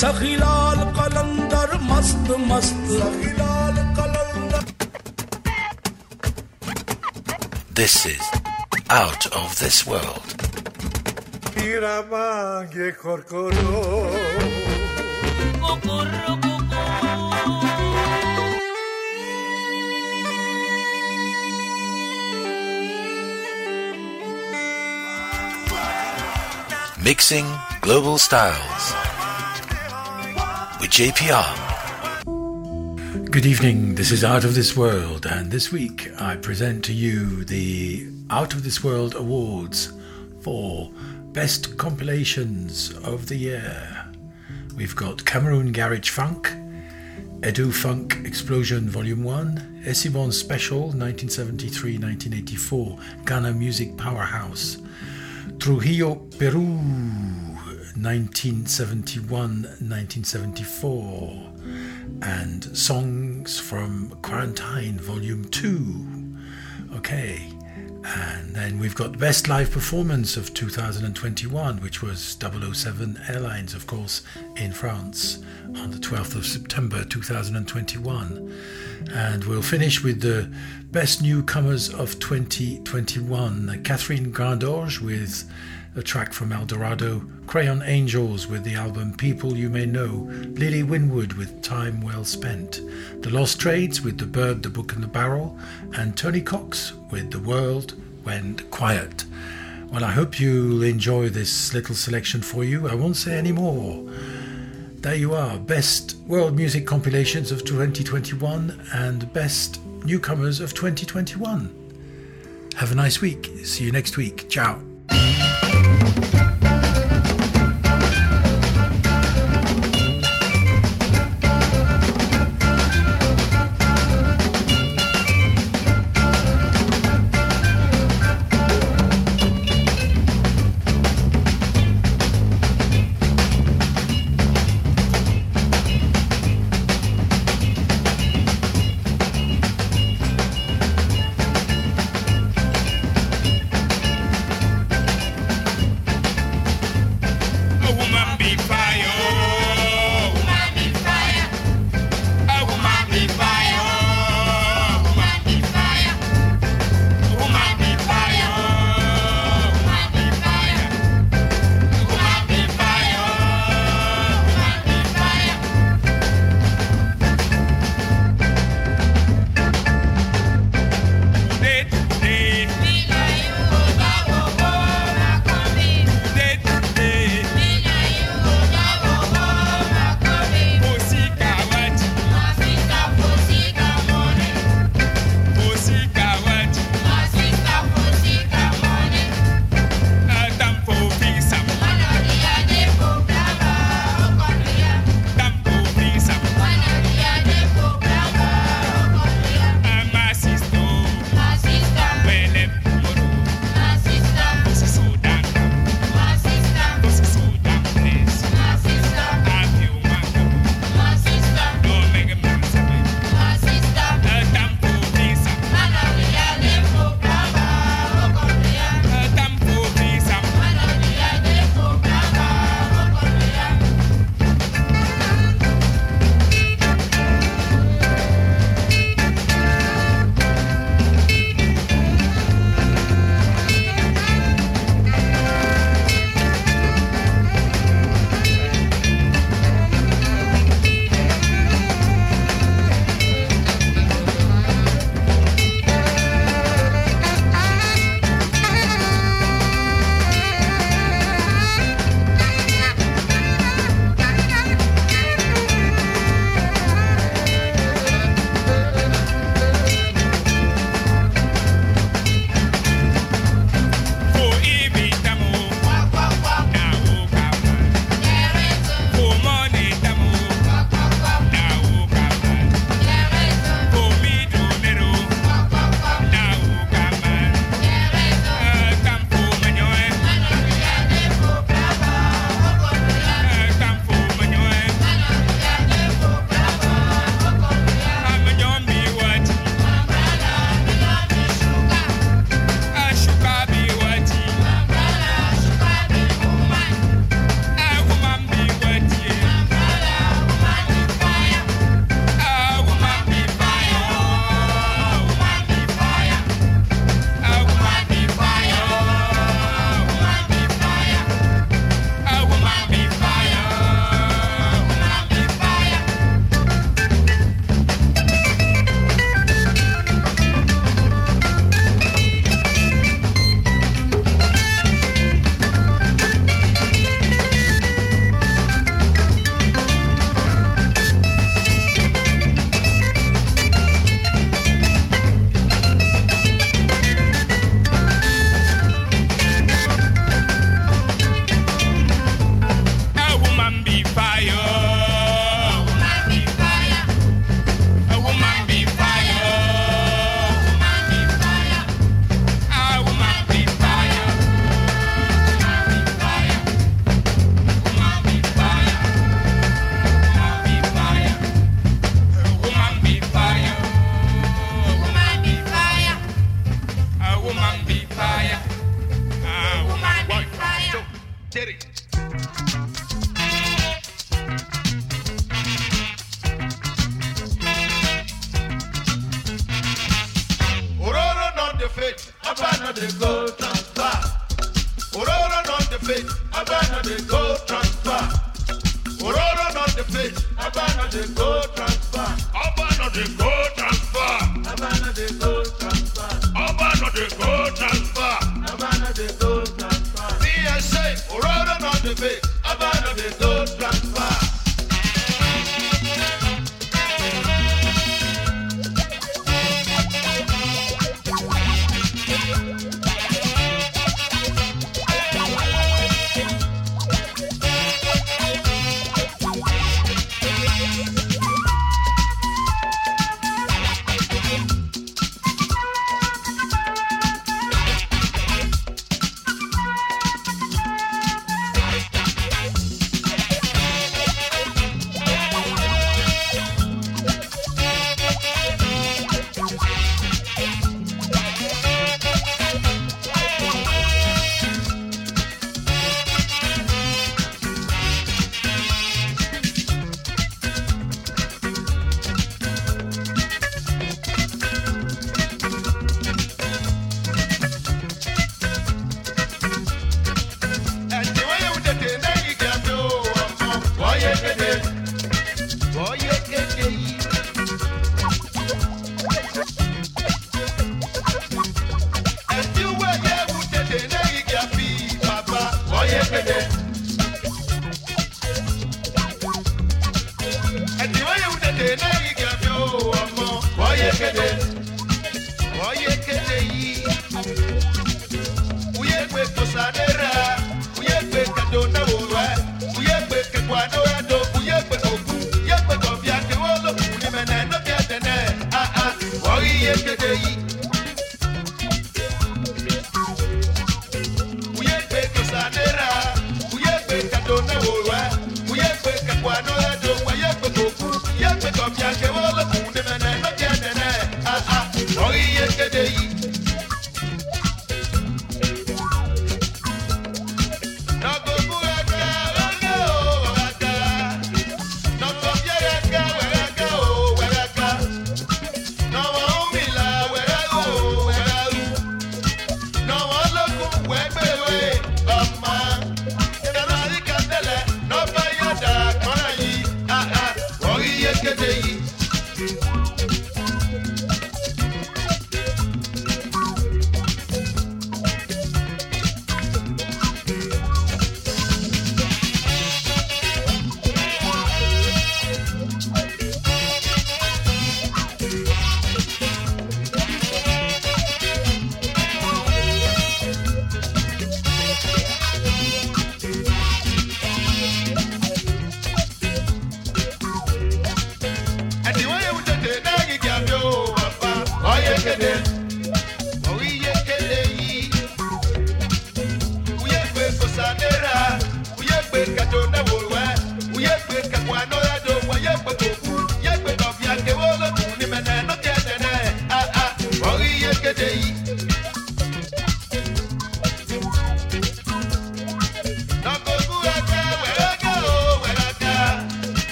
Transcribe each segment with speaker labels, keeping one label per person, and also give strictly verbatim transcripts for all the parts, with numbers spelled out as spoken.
Speaker 1: सखीलाल कलंदर मस्त मस्त सखीलाल कलंदर.
Speaker 2: This is Out of This World.
Speaker 3: Iramange korkoro.
Speaker 4: Kokorro koko.
Speaker 2: Mixing Global Styles with J P R.
Speaker 5: Good evening, this is Out of This World, and this week I present to you the Out of This World Awards for Best Compilations of the Year. We've got Cameroon Garage Funk, Edu Funk Explosion Volume one, Esibon Special nineteen seventy-three to nineteen eighty-four, Ghana Music Powerhouse, Trujillo, Peru, nineteen seventy-one to nineteen seventy-four, and Songs from Quarantine Volume two. Okay, and then we've got Best Live Performance of two thousand twenty-one, which was double oh seven Airlines, of course, in France on the twelfth of September two thousand twenty-one. And we'll finish with the Best Newcomers of twenty twenty-one, Catherine Grandorge with a track from Eldorado, Crayon Angels with the album People You May Know, Lily Winwood with Time Well Spent, The Lost Trades with The Bird, The Book and the Barrel, and Tony Cox with The World Went Quiet. Well, I hope you'll enjoy this little selection for you. I won't say any more. There you are, Best World Music Compilations of twenty twenty-one and Best Newcomers of twenty twenty-one. Have a nice week. See you next week. Ciao.
Speaker 1: Abana de go transfer. Ororo not the face, Abana de go transfer. Ororo not the face, Abana de go transfer. Abana de go transfer. Abana de go transfer. Abana de go transfer. Abana de go transfer. Me I say, Ororo not the face, Abana de go transfer.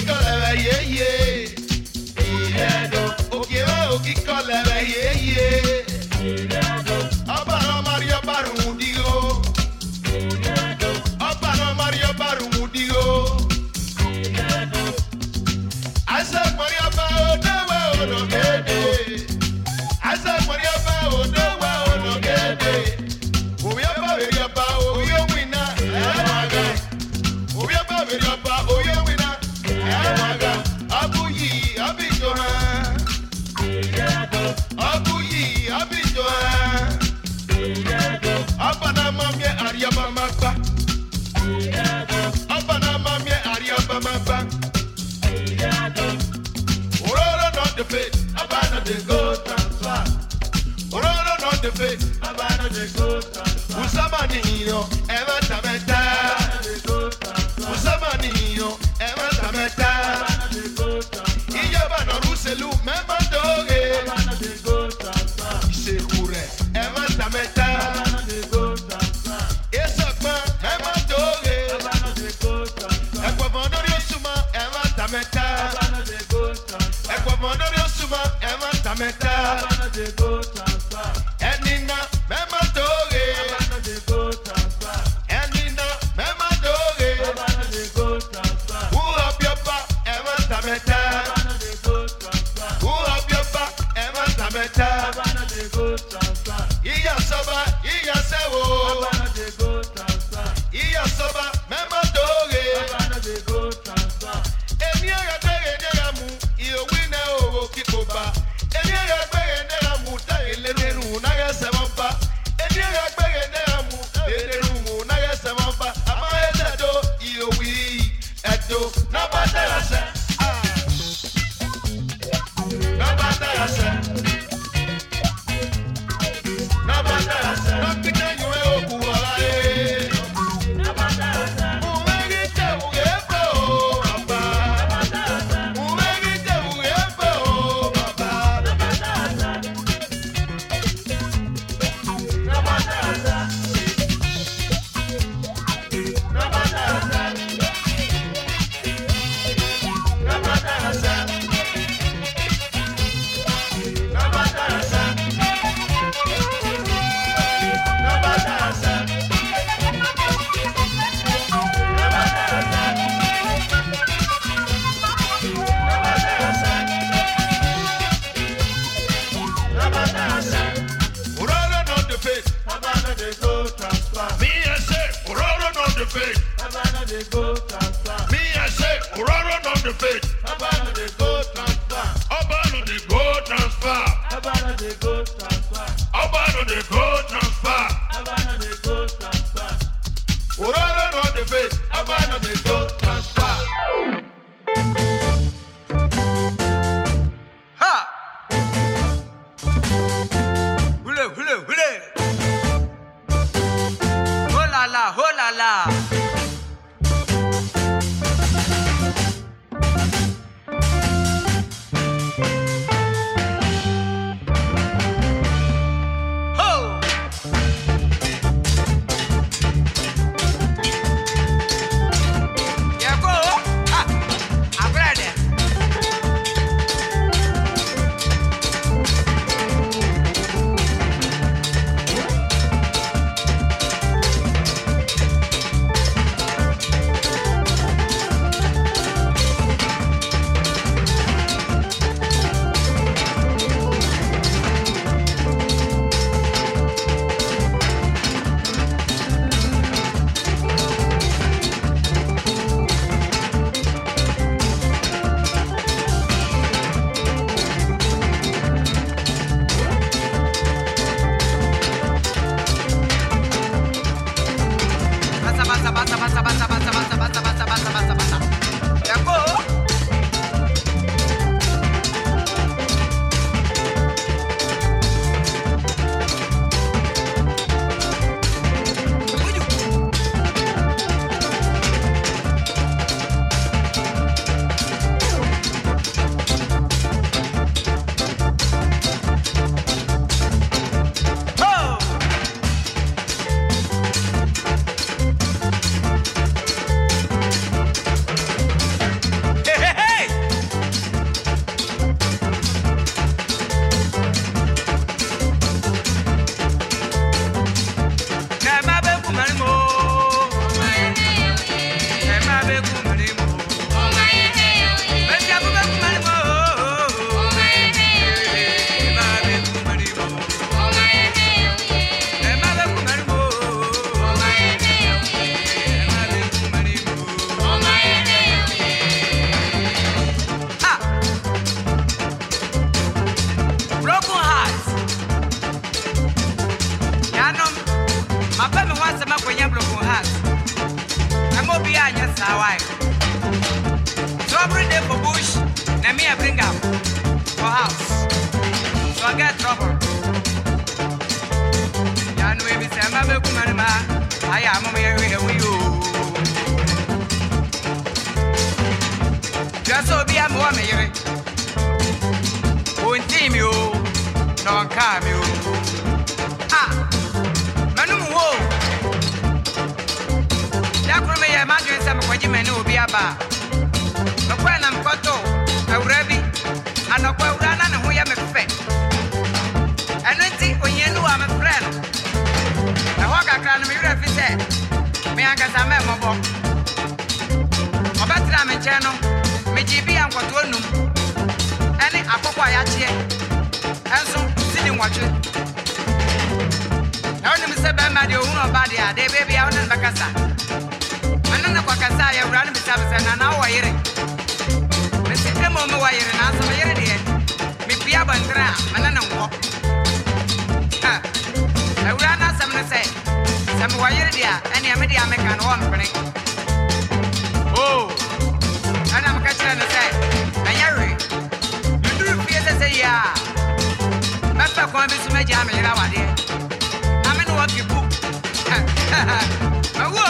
Speaker 1: Yeah, yeah. they go transfer. Enina, mema doge. Abana they go transfer. Enina, mema doge. Abana they go transfer. Who up your back? Ever tameta. Abana they go transfer. Who up your back? Ever tameta. Abana they go transfer. Iya soba, iya sewo. Abana they go transfer. Iya soba, mema doge. Abana they go transfer. Emi aga bege neramu, iyo wina owo kikoba. Emi aga bege neramu, ta eleneru na ga semamba. Emi aga bege neramu, eleneru na ga semamba. Ama edo iyo wi edo na batara se. Ah. Na batara se. Na batara se. Na pita yue oku ala e. Na batara se. Uwegi te ugepo baba. Na batara se. Uwegi te ugepo baba. Na batara se. Na batara se. Na batara se. Na batara se. Na batara se. Me I say, Urara on the face. Havana they go transfer. Me I say, Urara on the face. Havana they go transfer. Havana they go transfer. Havana they go transfer. Havana they go transfer. Havana they go transfer. Urara on the face. Havana they go transfer.
Speaker 4: Ha! Hule, hule, hule! Oh la la, oh la la! Ho! Yeah, go! Ah! I'm ready! Basa, basa, basa, basa, basa, basa, basa, basa, basa, basa, basa, basa. Yeah, go! Oh! Hey, hey, hey! Kema be kumani mo. Kema be kumani mo. Betia be kumani mo. Kema be kumani mo. Kema be kumani mo. Kema be kumani mo. Ah! Broken hearts. Yanom, my baby wants to make a broken heart. I'm going to be a yes, how I. So every day for bush, let me bring up for house. So I get trouble. Yan we be say, my baby, I am here with you. Just so be a more me. Won't team you, no come you. Ah, Manu, whoa. Yakume, imagine some Quajiman will be a bar. No, when I'm got to, a ready, and a well run and who am a ankasa me mobo obatra me che no me ji bi ankoto anum ene akokwa ya che enso sidi nwatwe na onim se be ma de ohun oba de ade baby a onim bakasa anana kwa kasa ya wura ne bisa bisa na na wo yire me se emo me wo yire na so yire de me bia bandra anana wo ha na wura na sam ne se sam wo yire de ene me de ameka no wo mpene oh ana makachira ne se anyare nduru fie se se ya papa kwa bisu me ja me yira wade amene wo kibu awo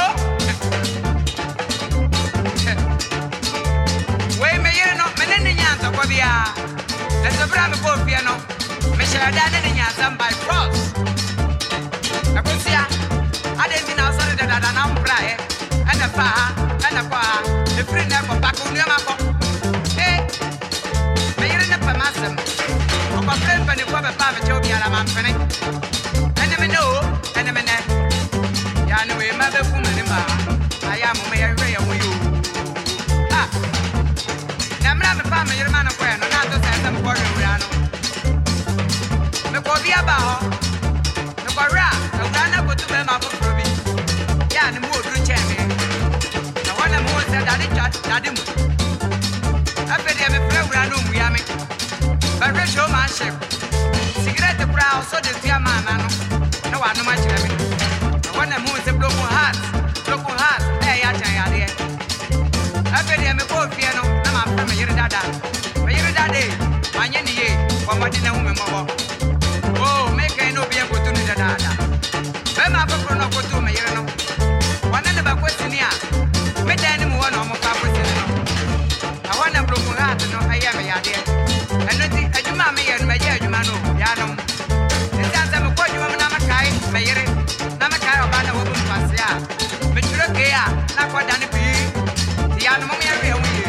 Speaker 4: we me yire no me ne nyanza kwa bia ezo bra me ko fie no me shada ne nyanza by cross akosia ade ndi na so de dada na mpra e ana fa ana kwa e free na ko bako nu ma ko eh me yire ne pa masem o ko free pa ni ko be pa me che obi ala ma mpene ene me no ene me ne ya no we ma be fu me ni ma aya mo me yire ya wo yo ah na mra me pa me yire ma no ko no na to se se mo ko re ano me ko bi aba ho me ko ra na ura na ko tu be ma fu bi ya ni mo dru che me na wana mo se dadi chat dadi mo ape de me fra ura no mu ya me ba re show ma shek cigarette bra so de tia ma na no na wa no ma chire me na wana mo se broken heart broken heart eh ya chan ya de ape de me ko fie no na ma fra me yire dada me yire dada anye ni ye kwa mo de na hu me mo bo oh me kai no bia ko tu ni dada be ma ko pro no ko tu me yire no wana ne ba kwesini a me dan ni mo wana mo pa kwesini no na wana broken heart no aya me ya de eno ti adwuma me ye no me ye adwuma no ya no nta za me ko adwuma na makai me yire na makai oba na wo bu mpase a me turo ke a na ko dan bi ti ya no mo ye re hu ye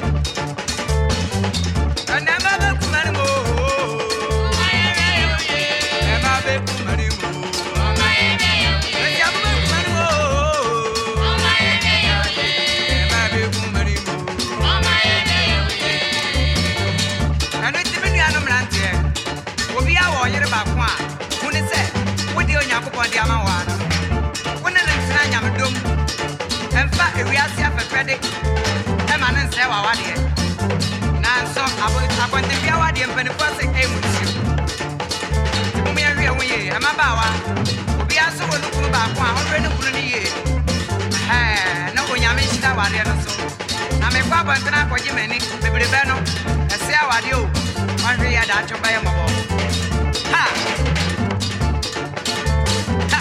Speaker 4: ana ma ba ku mari mo ma ye re hu ye e ma be ku mari mo ma ye re hu ye ya ba ku mari mo ma ye re hu ye e ma be ku mari mo ma ye re hu ye ana ti bi anu mrante obi a wo yire ba ko a kuni se wodi onyankopon de ama wa no wona na ntina nyam dom emfa ewiase afefede e ma ne nse wa wade na so abonte bia wade mpani ko se e mu ti mo me awie wo ye ama ba wa obi aso wo no kunu ba ko a onre no kunu ni ye eh na onyame chita wade no so na me kwa bantana ko ji mani bebere be no ese awade o wanre ya da choba ye mo ha ha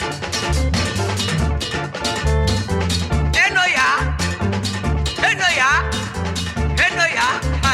Speaker 4: eno ya eno ya eno ya ha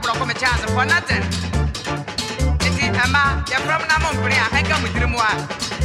Speaker 4: chance for nothing. It's Emma, you're from Namon Pria, I come with you more.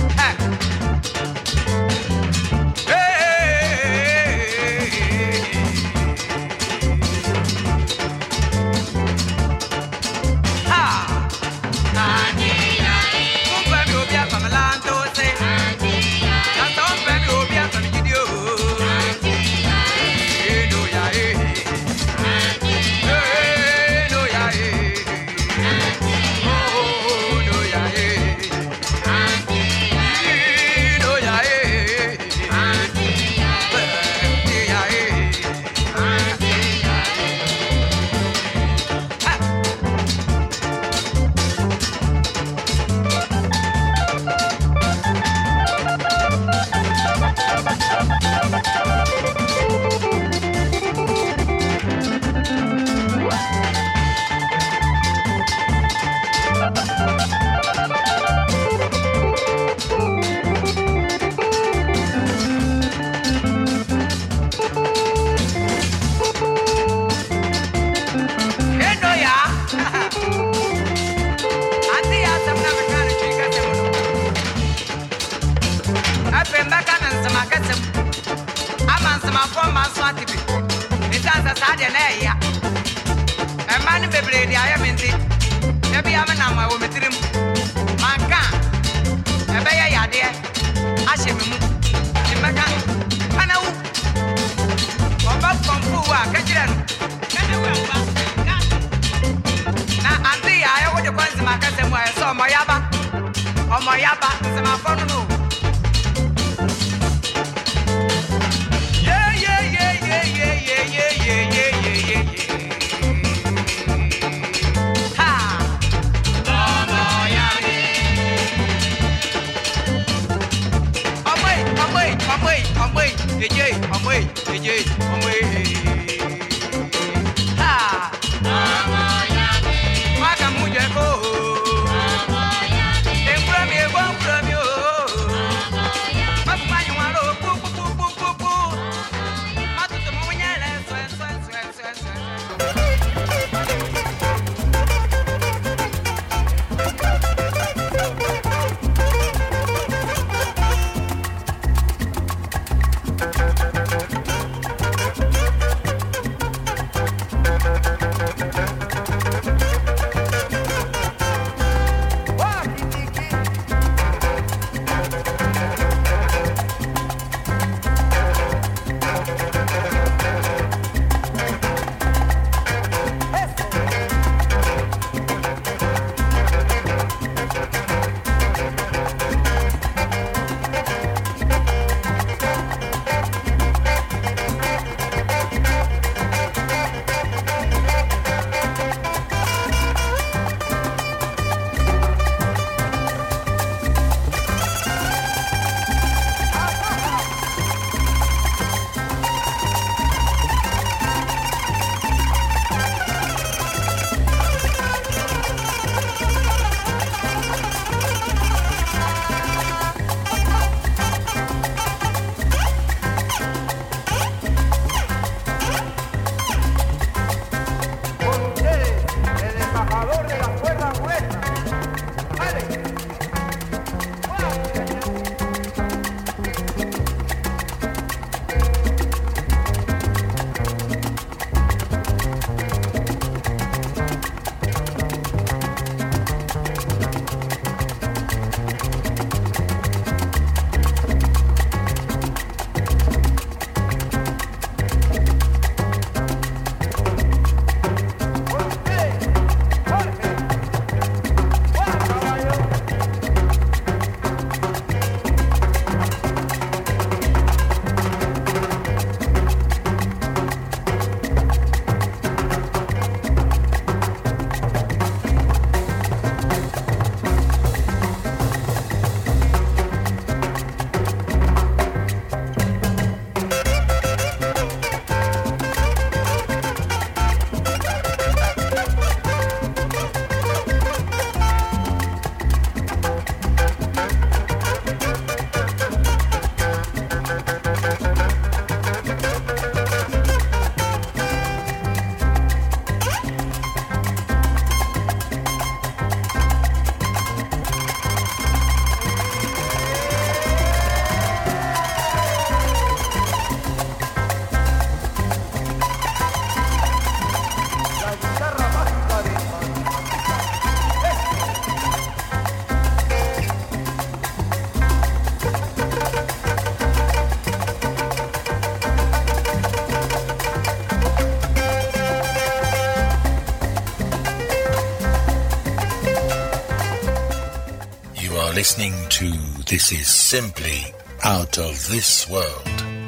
Speaker 2: are listening to This Is Simply Out of This World.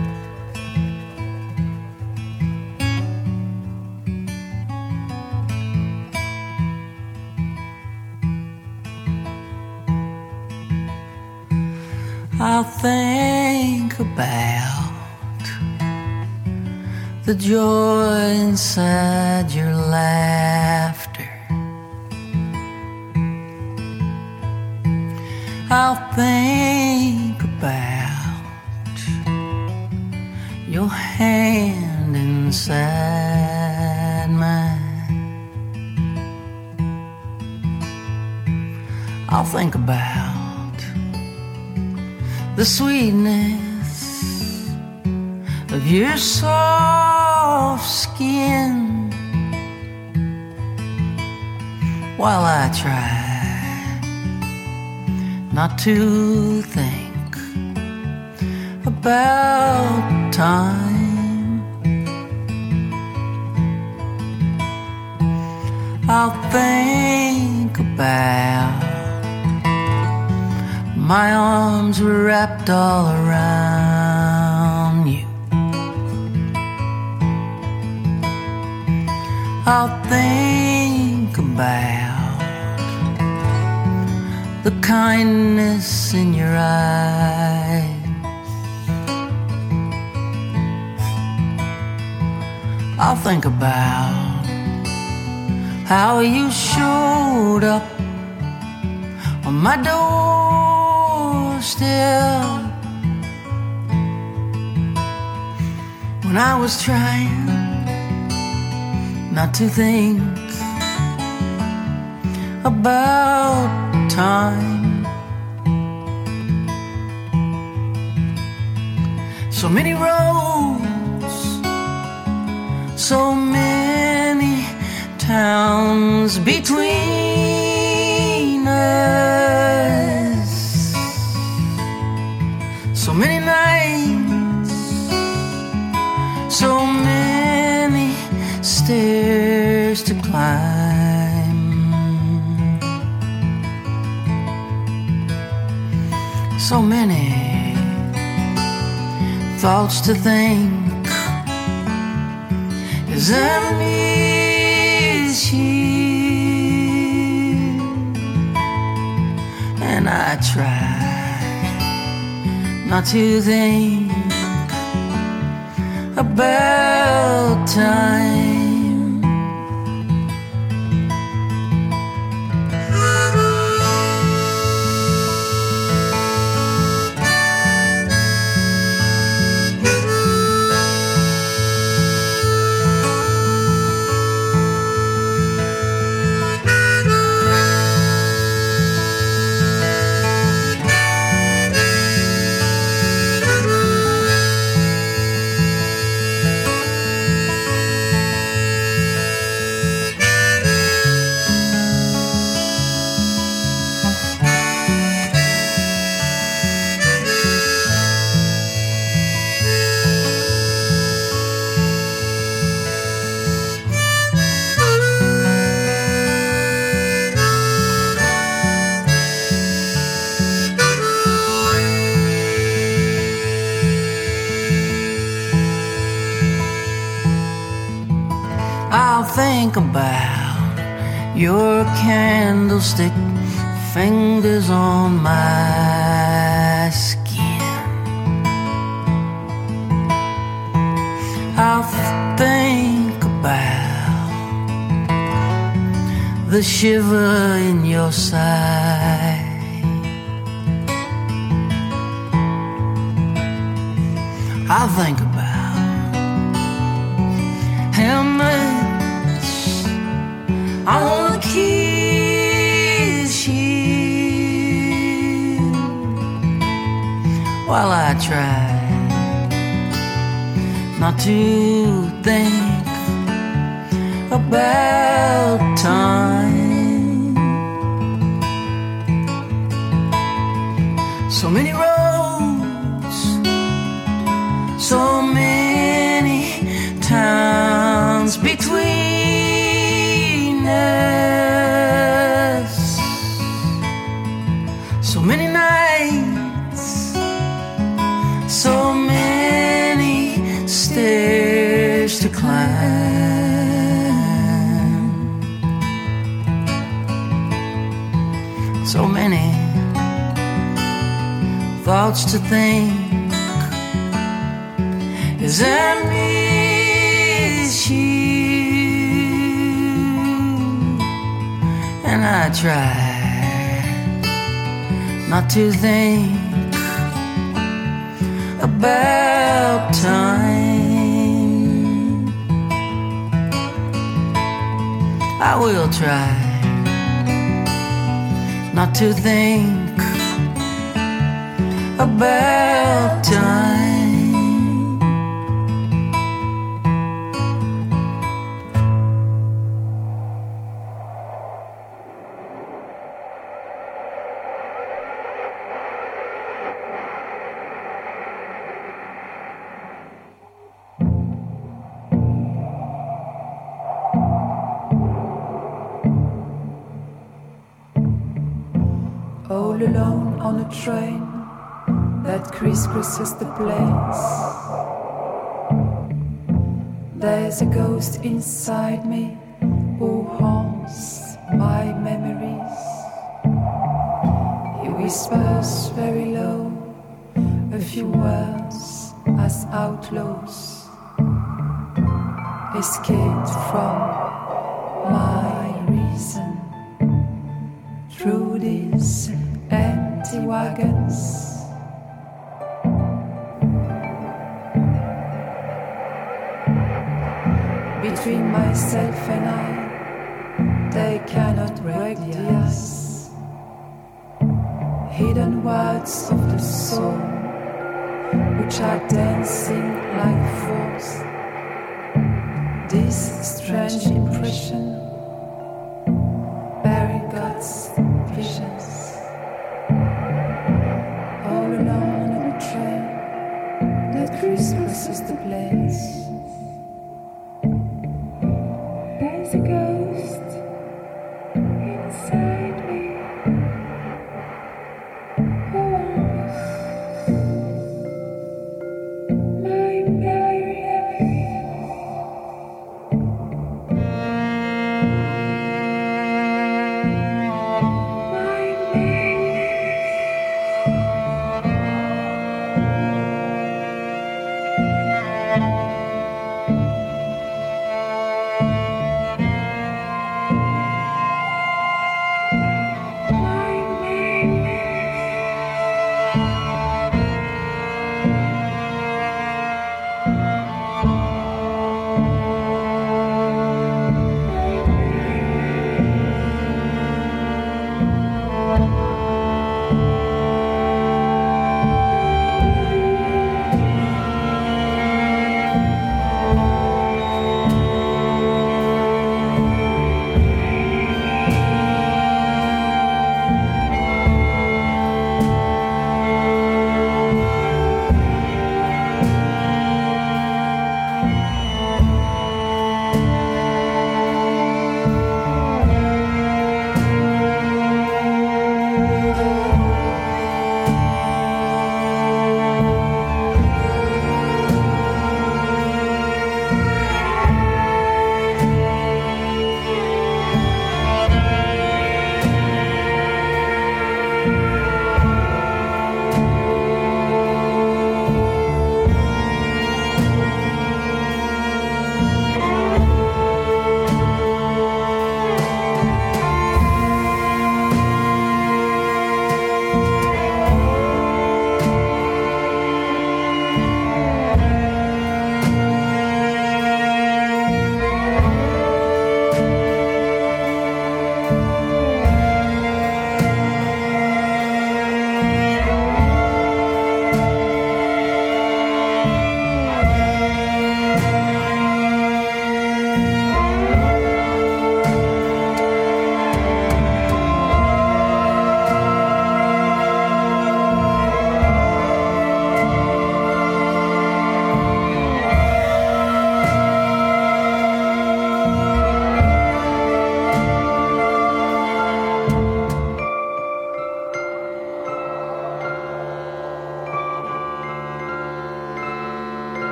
Speaker 6: I'll think about the joy inside your laughter. I'll think about your hand inside mine. I'll think about the sweetness of your soft skin while I try not to think about time. I'll think about my arms wrapped all around you. I'll think about the kindness in your eyes. I'll think about how you showed up on my doorstep when I was trying not to think about time. So many roads, so many towns between us, so many nights, so many stairs to climb, so many thoughts to think as I miss you, and I try not to think about time. Think about your candlestick fingers on my skin. I'll think about the shiver in your side. I'll think about how much I wanna kiss you while I try not to think about time. So many roads, so many towns between us, so many So many thoughts to think as I miss you, and I try not to think about time. I will try not to think about time.
Speaker 7: All alone on a train that crisscrosses the plains. There's a ghost inside me who haunts my memories. He whispers very low a few words as outlaws escaped from my reason through these empty wagons. Between myself and I, they cannot break the ice. Hidden words of the soul, which are dancing like force. This strange impression, bearing God's visions. All alone on a train that crisscrosses the plains. There's a ghost inside me who wants my memories. My memories.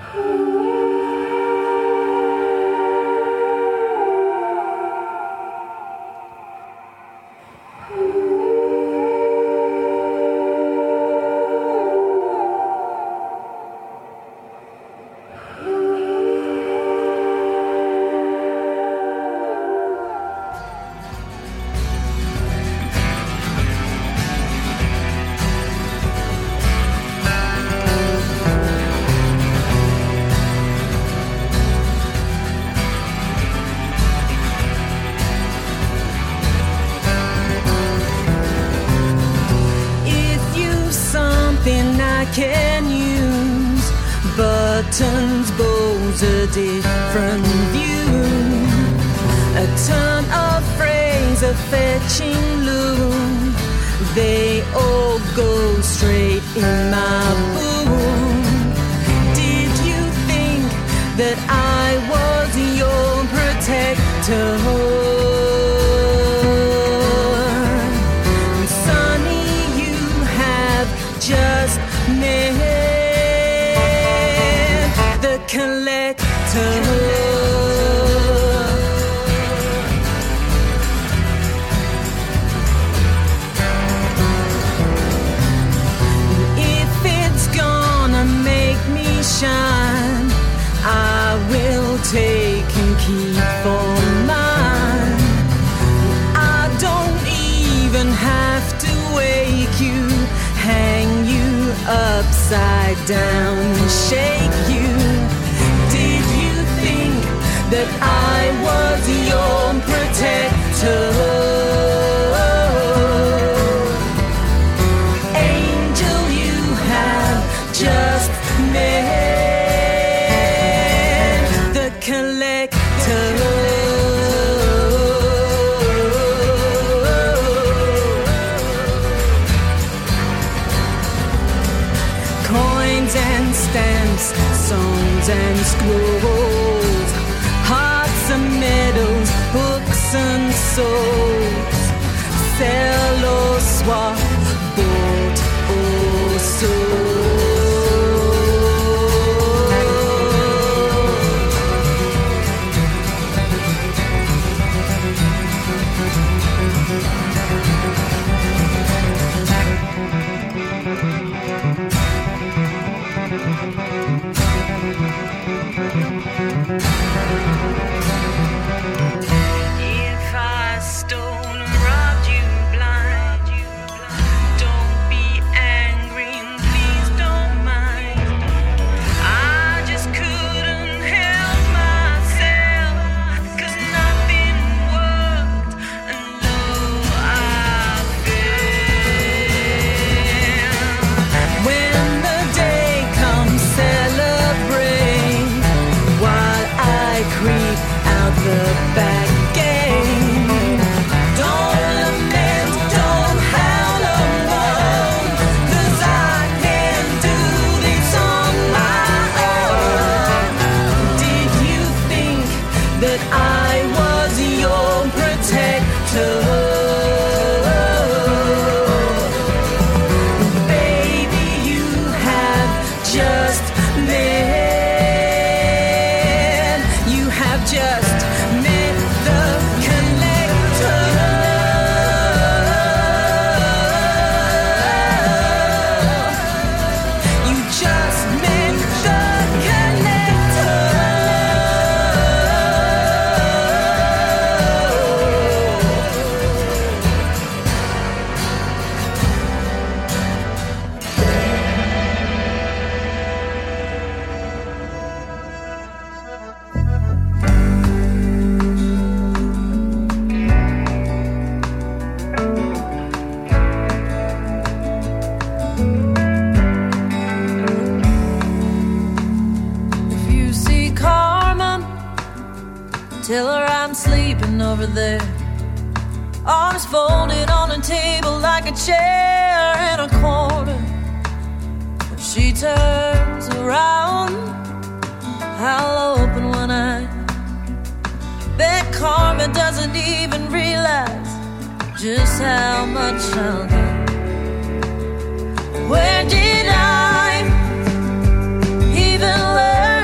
Speaker 8: Can use buttons, bows, a different view, a turn of phrase, a fetching loom, they all go straight in my boom. Did you think that I was your protector? Sonny, you have just met the collector. If it's gonna make me shine, I will take and keep for mine. I don't even have to wake you, hang you upside down and shake you. Did you think that I was your protector? Angel, you have just met the collector. And stamps, songs and scrolls, hearts and medals, books and souls, sell or swap, bought or sold. If I stole and robbed you blind, don't be angry and please don't mind. I just couldn't help myself, 'cause nothing worked and lo, I fell. When the day comes, celebrate while I creep out the back gate. Don't lament, don't howl alone, 'cause I can do this on my own. Did you think that I was your protector? Baby, you have just met, you have just met the collector. You just met the collector. If you see Carmen, tell her I'm sleeping over there. Arms folded on a table like a chair in a corner. When she turns around, I'll open one eye. Bet Carmen doesn't even realize just how much I'll get. Where did I even learn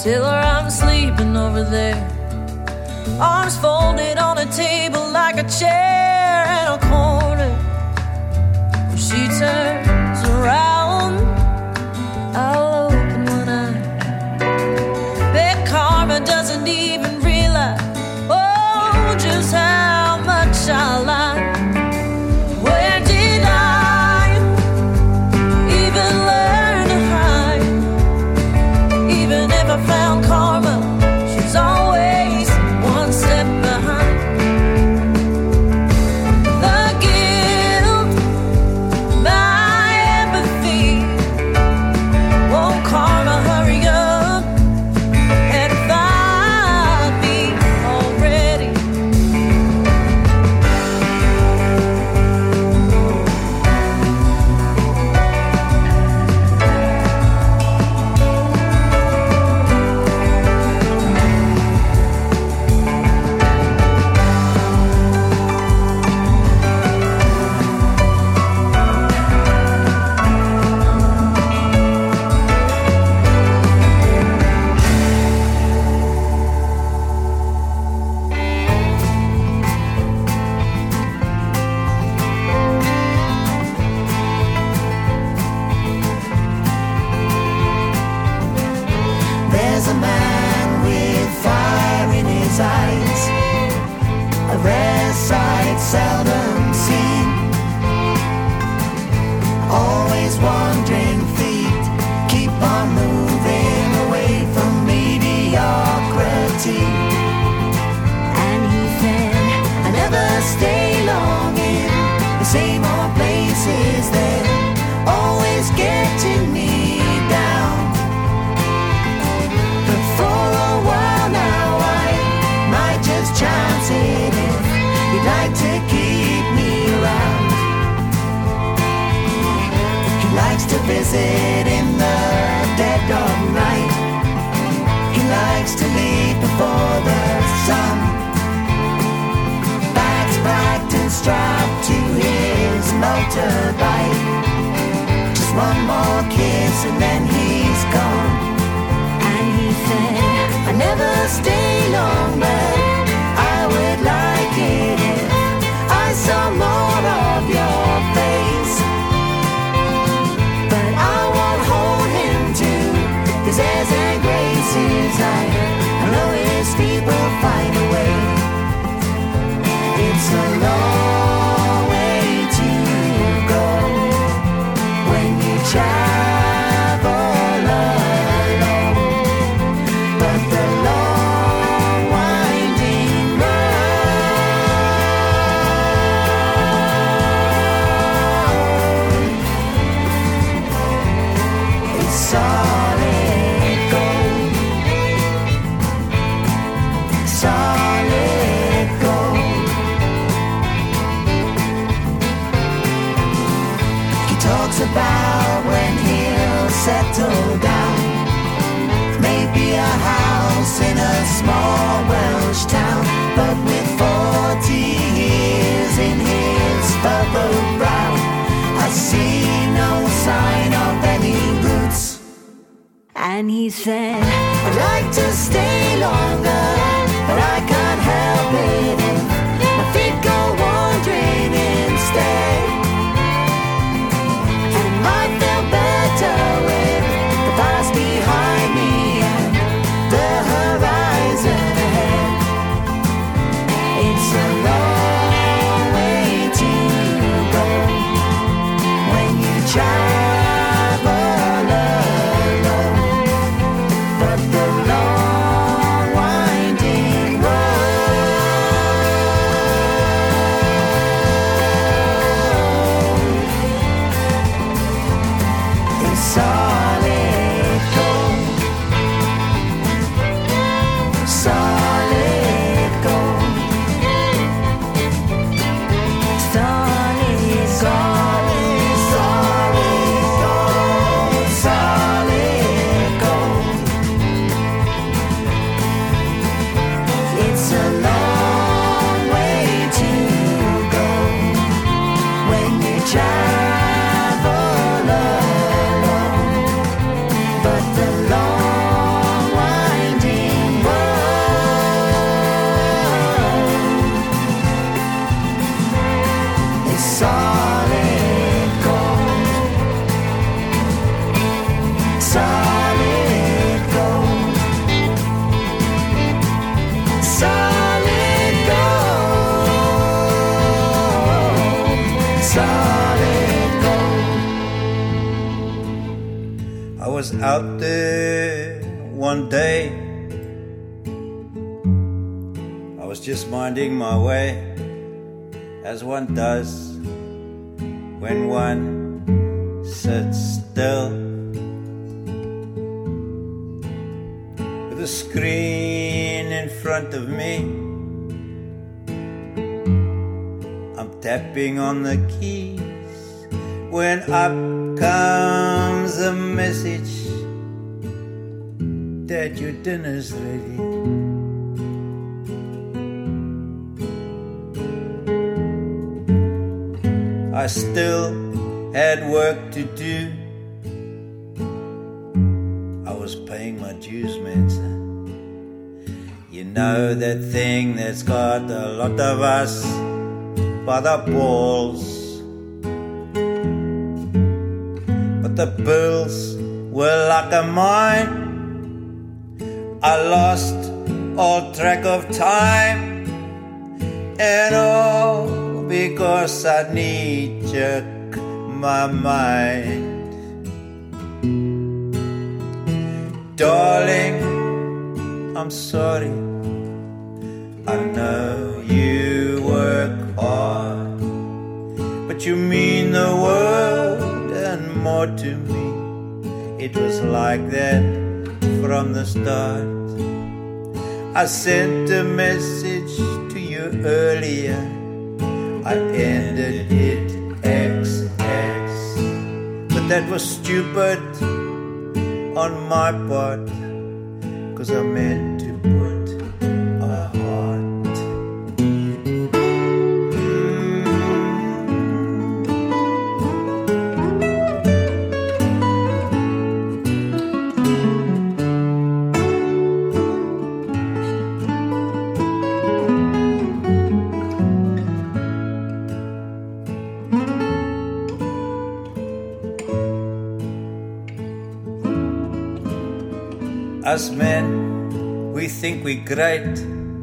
Speaker 8: till I'm sleeping over there. Arms folded on a table like a chair in a corner. She turns around, I'll open one eye. Bet karma doesn't even realize, oh, just how much I lie. Where did I even learn to hide? Even if I found karma, she's always one step behind. The guilt, my empathy, won't karma hurry up and find me already?
Speaker 6: There's a man with fire in his eyes, a rare sight seldom seen. Always wandering feet keep on moving away from mediocrity. And he said, I never stay long in the same old places. They're always getting me down. But for a while now I might just chance it if you'd like to keep me around. He likes to visit in the dead of night. He likes to leave before the sun. Bags packed and strapped to his motorbike. Just one more kiss and then he's gone. And he said, I never stay long, but I would like it if I saw more of your face. But I won't hold him to his airs and graces. I, I know his feet will find a way. It's a long way to go when you travel alone. But the long winding road is solid gold, solid gold. He talks about when he'll settle down, maybe a house in a small Welsh town. But with forty years in his furrowed brow, I see no sign of any roots. And he said, I'd like to stay longer, but I can't help it if my feet go wandering instead. And it might feel better with the past behind me and the horizon ahead. It's a long way to go when you travel alone. But the long
Speaker 9: I was out there one day. I was just minding my way, as one does when one sits still. With a screen in front of me, I'm tapping on the keys when up comes a message that your dinner's ready. I still had work to do. I was paying my dues, man, son. You know that thing that's got a lot of us by the balls. But the bills were like a mine. I lost all track of time. And all because I knee-jerk my mind. Darling, I'm sorry. I know you work hard, but you mean the world and more to me. It was like that from the start. I sent a message to you earlier. I ended it X X, but that was stupid on my part, 'cause I meant to put a heart. Us men, we think we're great.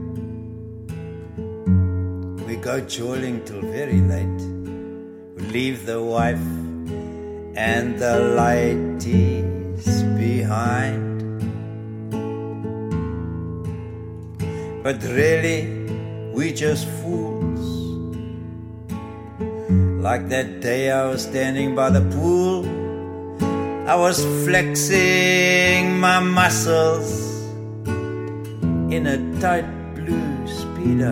Speaker 9: We go jawling till very late. We leave the wife and the lighties behind. But really, we just fools. Like that day I was standing by the pool, I was flexing my muscles in a tight blue Speedo.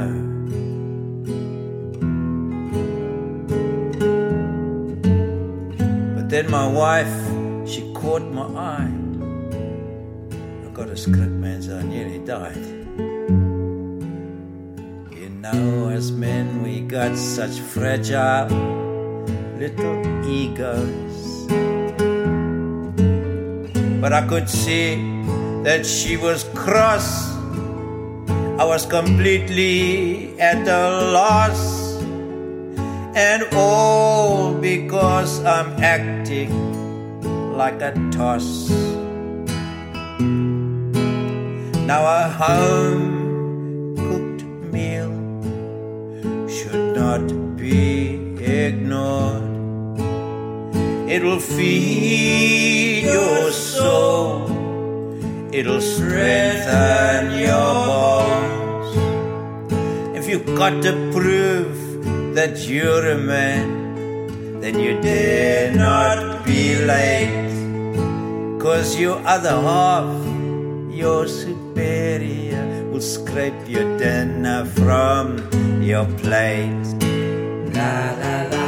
Speaker 9: But then my wife, she caught my eye. I got a script, man, so I nearly died. You know, as men, we got such fragile little egos. But I could see that she was cross. I was completely at a loss. And all because I'm acting like a toss. Now a home-cooked meal should not be ignored. It will feed your soul. It'll strengthen your bones. If you've got to prove that you're a man, then you dare not be late. 'Cause your other half, your superior, will scrape your dinner from your plate. La la la.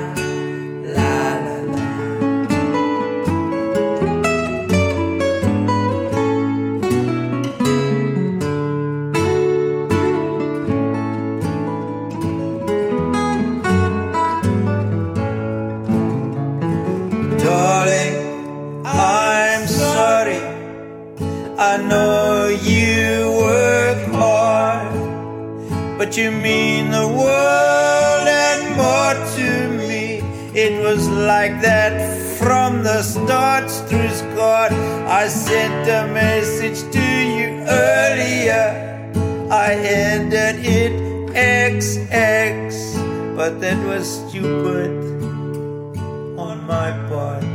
Speaker 9: I know you work hard, but you mean the world and more to me. It was like that from the start, Struce God. I sent a message to you earlier. I ended it X X, but that was stupid on my part.